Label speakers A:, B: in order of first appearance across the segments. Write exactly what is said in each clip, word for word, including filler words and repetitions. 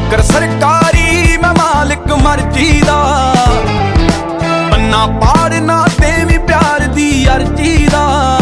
A: नौकर सरकारी मैं मालिक मर्जी दा, बन्ना पाड़ना ते भी प्यार दी अर्जी दा।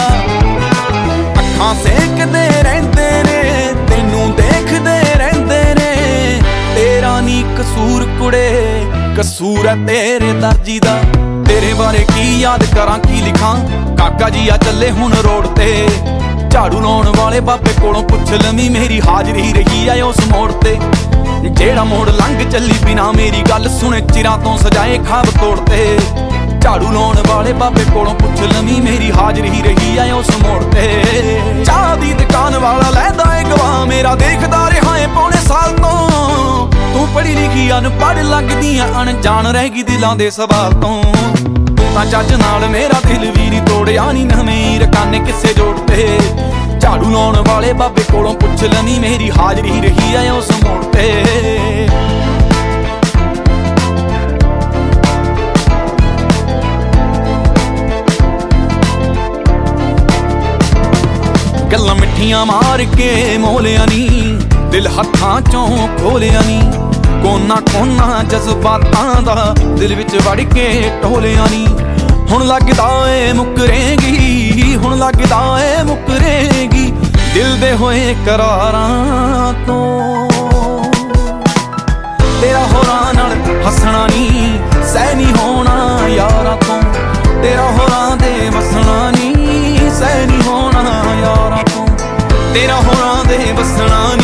A: अखां सेकदे रहिंदे ने तैनूं देखदे रहिंदे ने, तेरा नी कसूर कुड़े कसूर है तेरे दर्जी दा। तेरे बारे की याद करां की लिखां, काका जी आ चले हुण रोड ते, झाड़ू लाउण वाले बाबे कोलों पुछ लवीं मेरी हाजरी रही है उस मोड़ ते। जेड़ा मोड़ लंघ चली बिना मेरी गल सुने चिरां तो सजाए खाब तोड़ते, झाड़ू लाउण वाले बाबे कोलों पुछ लवीं मेरी हाजरी रही है उस मोड़ ते। चाह दी दुकान वाला लैंदा है गवाह मेरा, देखदा रहा है पौने साल तो। तू पढ़ी लिखी अनपढ़ लगदी है अनजान रह गई दिलां दे सवाल तो। तां चज नाल मेरा दिल भी नी तोड़िया नी नवें रकाने किस्से जोड़ते, झाड़ू लाउण वाले बाबे कोलों पुछ लवीं मेरी हाजरी रही है उस मोड़ ते। गल्लां मिठियां मार के मोलिया नी, दिल हत्थां चों खोलिया नी, कोना कोना जज्बातां दा दिल विच वड़ के टोलिया नी। हुण लगदा ए मुकरेगी, हुण लगदा ए मुकरेगी, दिल दे होए करारां तो। तेरा होरां नाल हसना नी सह नी होना यारां तो, तेरा होरां दे वसना नी सह नी होना यारां तो, तेरा होरां दे वसना नी